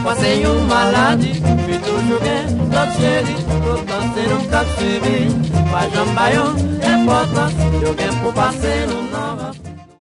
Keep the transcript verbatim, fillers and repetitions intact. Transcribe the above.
passeio malade, feito joguei, todo cheio, todo dançando, tá subindo, vai jambaio, é bota, joguei pro parceiro.